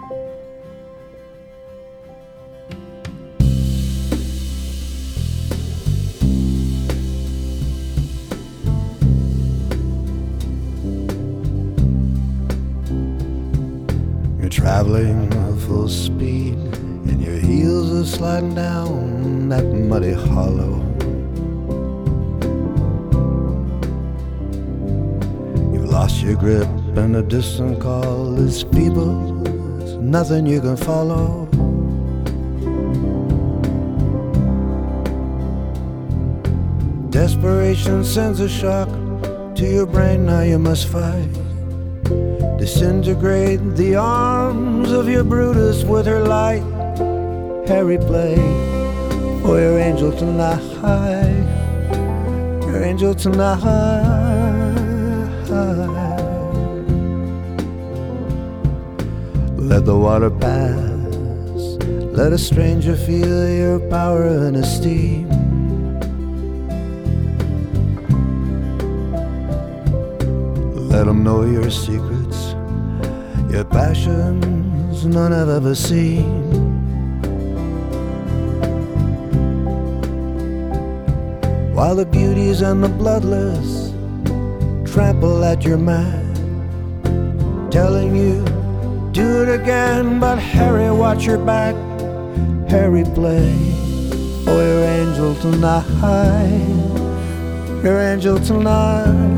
Traveling full speed and your heels are sliding down that muddy hollow. You've lost your grip and a distant call is feeble, there's nothing you can follow. Desperation sends a shock to your brain, now you must fight. Disintegrate the arms of your Brutus with her light. Harry, play for your angel tonight, your angel tonight. Let the water pass, let a stranger feel your power and esteem. Let them know your secrets, your passions none have ever seen. While the beauties and the bloodless trample at your mind, telling you, do it again, but Harry, watch your back. Harry, play for your angel tonight, your angel tonight.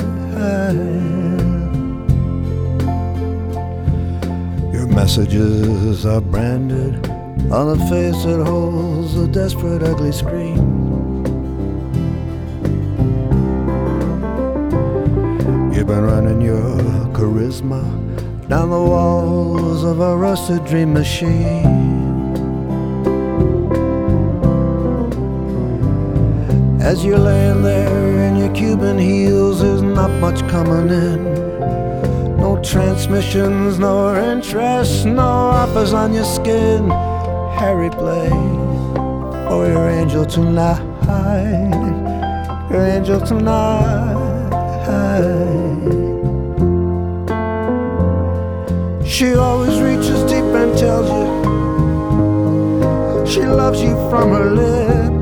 Your messages are branded on a face that holds a desperate, ugly scream. You've been running your charisma down the walls of a rusted dream machine. As you're laying there in your Cuban heels, there's not much coming in. No transmissions, no interest, no offers on your skin. Harry, play for your angel tonight, your angel tonight. She always reaches deep and tells you she loves you from her lips.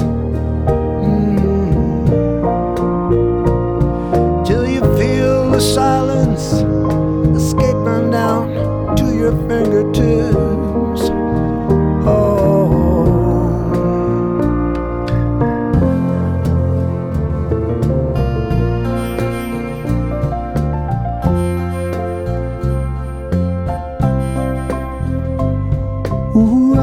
Silence escaping down to your fingertips. Ooh,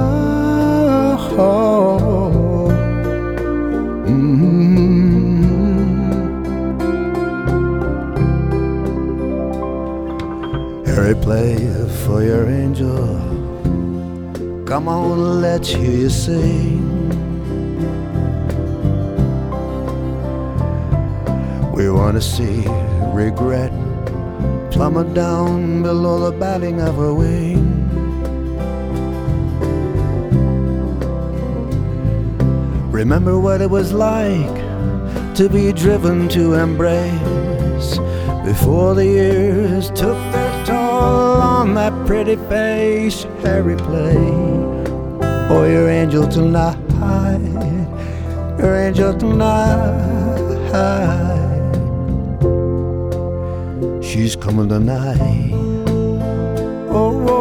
Harry, play for your angel. Come on, let's hear you sing. We want to see regret plummet down below the batting of her wing. Remember what it was like to be driven to embrace before the years took their toll on that pretty face. Harry, play for your angel tonight, your angel tonight. She's coming tonight. Oh,